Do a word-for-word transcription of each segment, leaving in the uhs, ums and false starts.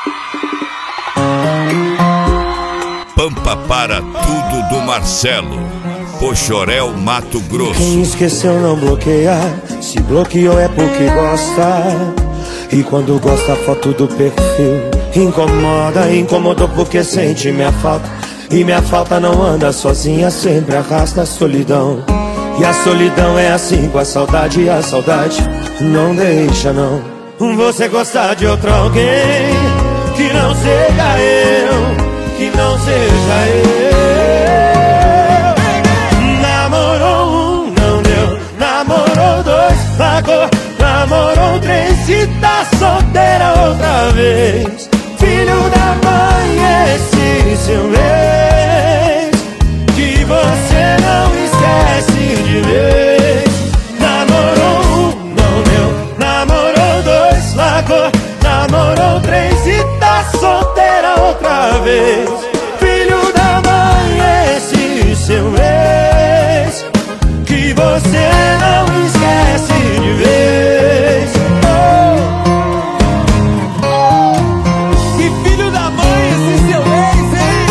Pampa para tudo do Marcelo, Poxoréu, Mato Grosso. Quem esqueceu não bloqueia, se bloqueou é porque gosta. E quando gosta a foto do perfil incomoda, incomodou porque sente minha falta. E minha falta não anda sozinha, sempre arrasta a solidão. E a solidão é assim com a saudade, e a saudade não deixa não. Você gostar de outro alguém que não seja eu, que não seja eu. Namorou um, não deu. Namorou dois, largou. Namorou três e tá solteira outra vez. Filho da mãe, esse seu ex, que você não esquece de vez. Namorou um, não deu. Namorou dois, largou. Namorou três e tá solteira outra vez. Filho da mãe, esse seu ex, que você não esquece de vez. Oh. Que filho da mãe, esse seu ex, hein?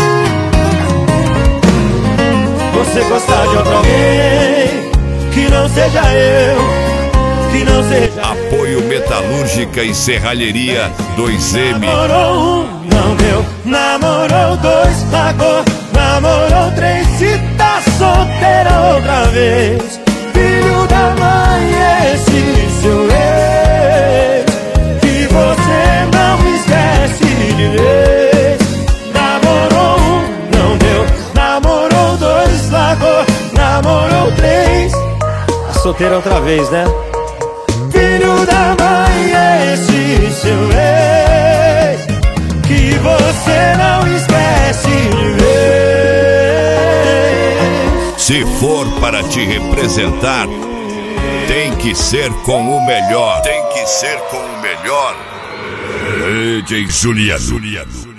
Você gostar de outro alguém que não seja eu, que não seja. Apoio Metalúrgica e Serralheria dois M. Namorou um, não deu. Namorou dois, largou. Namorou três e tá solteira outra vez. Filho da mãe, esse seu ex, que você não esquece de vez. Namorou um, não deu. Namorou dois, largou. Namorou três, tá solteira outra vez, né? Filho da mãe, esse seu ex, que você não esquece de vez. Se for para te representar, tem que ser com o melhor. Tem que ser com o melhor. D J Juliano.